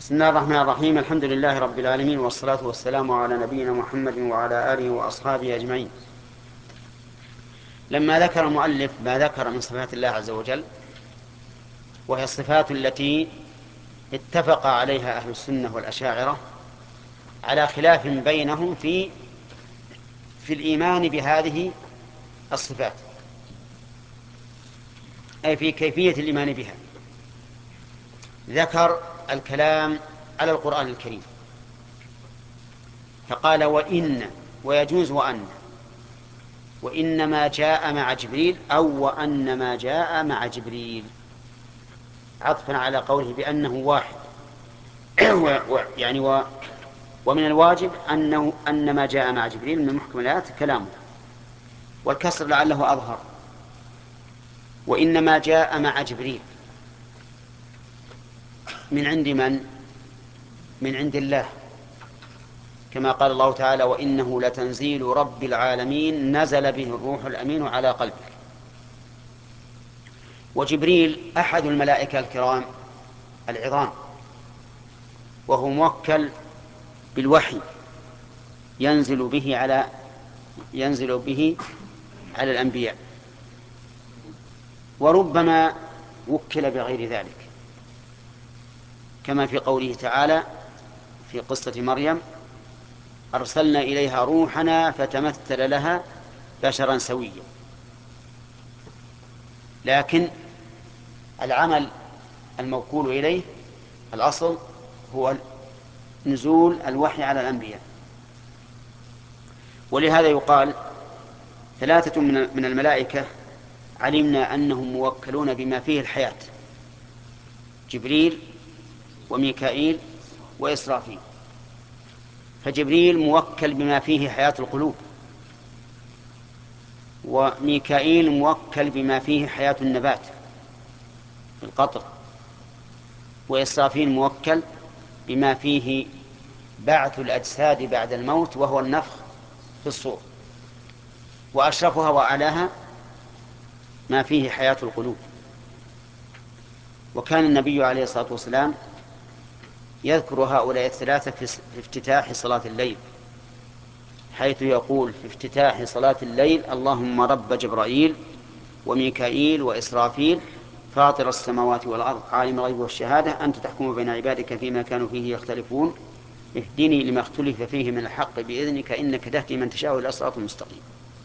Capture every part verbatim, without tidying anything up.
بسم الله الرحمن الرحيم. الحمد لله رب العالمين، والصلاة والسلام على نبينا محمد وعلى آله وأصحابه أجمعين. لما ذكر المؤلف ما ذكر من صفات الله عز وجل، وهي الصفات التي اتفق عليها أهل السنة والأشاعرة على خلاف بينهم في في الإيمان بهذه الصفات، أي في كيفية الإيمان بها. ذكر الكلام على القرآن الكريم فقال وإن، ويجوز وأن، وإنما جاء مع جبريل، أو وأنما جاء مع جبريل، عطفا على قوله بأنه واحد. يعني و ومن الواجب أنه أنما جاء مع جبريل من محكم الآيات كلامه، والكسر لعله أظهر. وإنما جاء مع جبريل من عند من؟ من عند الله، كما قال الله تعالى وإنه لتنزيل رب العالمين نزل به الروح الأمين على قلبك. وجبريل أحد الملائكة الكرام العظام، وهو موكل بالوحي ينزل به على ينزل به على الأنبياء، وربما وكل بغير ذلك، كما في قوله تعالى في قصة مريم أرسلنا إليها روحنا فتمثل لها بشرا سويا. لكن العمل الموكول إليه الأصل هو نزول الوحي على الأنبياء. ولهذا يقال ثلاثة من الملائكة علمنا أنهم موكلون بما فيه الحياة: جبريل وميكائيل وإسرافيل. فجبريل موكل بما فيه حياة القلوب، وميكائيل موكل بما فيه حياة النبات القطر، وإسرافيل موكل بما فيه بعث الأجساد بعد الموت وهو النفخ في الصور. وأشرفها وأعلاها ما فيه حياة القلوب. وكان النبي عليه الصلاة والسلام يذكر هؤلاء الثلاثة في افتتاح صلاة الليل، حيث يقول في افتتاح صلاة الليل اللهم رب جبرائيل وميكائيل وإسرافيل فاطر السماوات والأرض عالم الغيب والشهادة أنت تحكم بين عبادك فيما كانوا فيه يختلفون اهدني لما اختلف فيه من الحق بإذنك إنك تهدي من تشاء إلى صراط مستقيم.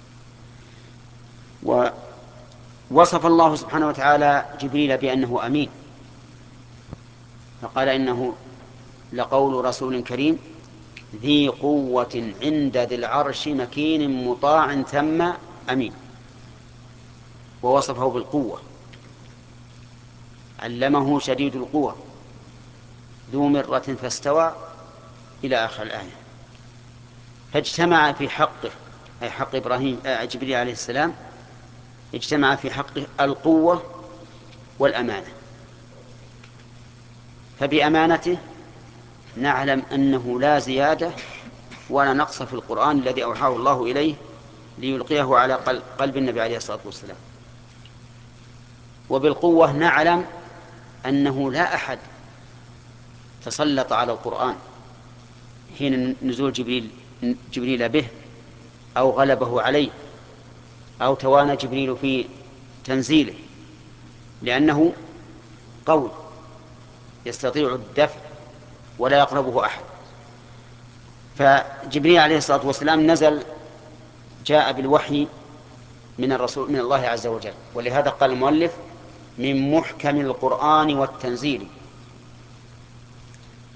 ووصف الله سبحانه وتعالى جبريل بأنه أمين، فقال إنه لقول رسول كريم ذي قوة عند ذي العرش مكين مطاع ثم أمين. ووصفه بالقوة علمه شديد القوى ذو مرة فاستوى إلى آخر الآية. فاجتمع في حقه، أي حق إبراهيم آه جبريل عليه السلام، اجتمع في حقه القوة والأمانة. فبأمانته نعلم أنه لا زيادة ولا نقص في القرآن الذي أوحاه الله إليه ليلقيه على قلب النبي عليه الصلاة والسلام. وبالقوة نعلم أنه لا أحد تسلط على القرآن حين نزول جبريل, جبريل به أو غلبه عليه أو توانى جبريل في تنزيله، لأنه قوي يستطيع الدفع ولا يقربه أحد. فجبريل عليه الصلاة والسلام نزل جاء بالوحي من الرسول من الله عز وجل، ولهذا قال المؤلف من محكم القرآن والتنزيل،